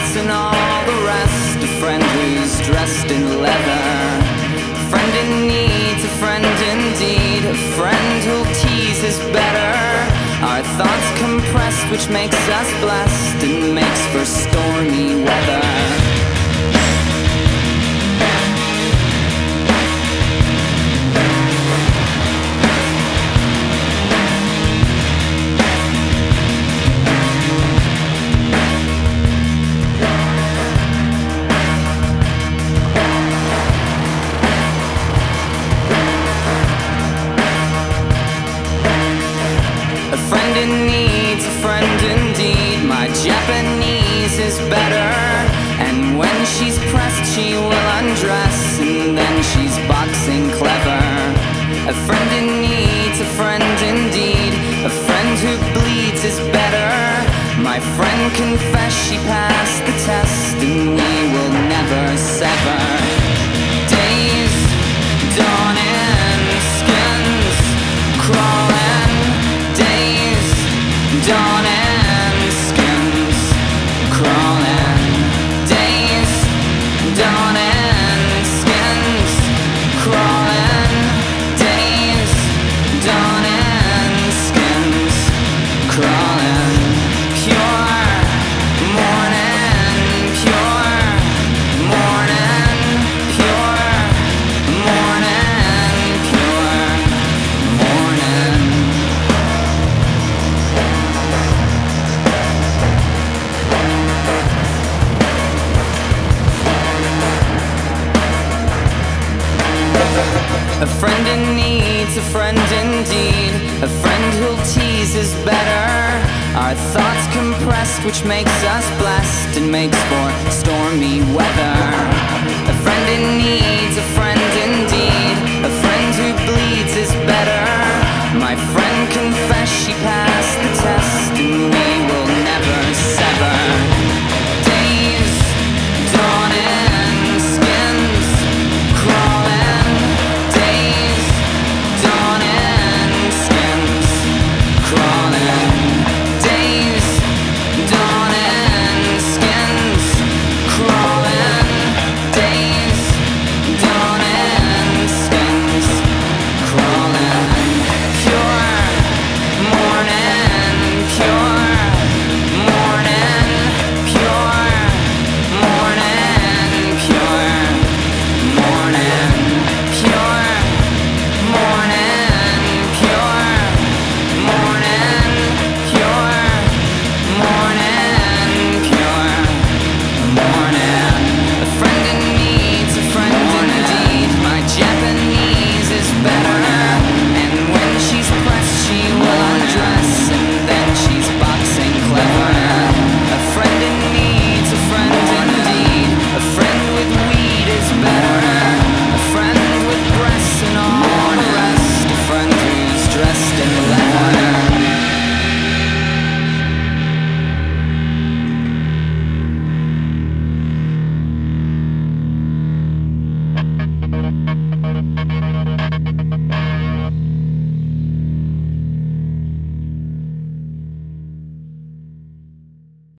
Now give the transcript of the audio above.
glass and all the rest. A friend who's dressed in leather. A friend in need, a friend indeed. A friend who'll tease is better. Our thoughts compressed, which makes us blessed and makes for stormy weather. A friend in need's a friend indeed. My Japanese is better. And when she's pressed she will undress, and then she's boxing clever. A friend in need's a friend indeed. A friend who bleeds is better. My friend confessed she passed the test, and we will never sever. Days dawning, skins crawling. Days dawning, skins crawling. Days dawning, skins crawling. Days dawning, skins crawling. Pure morning, pure morning, pure morning, pure morning. A friend in need's a friend indeed. A friend who'll tease is better. Our thoughts compressed, which makes us blessed and makes for stormy weather. A friend in need's a friend indeed. A friend who bleeds is better. My friend confessed she passed the test, and we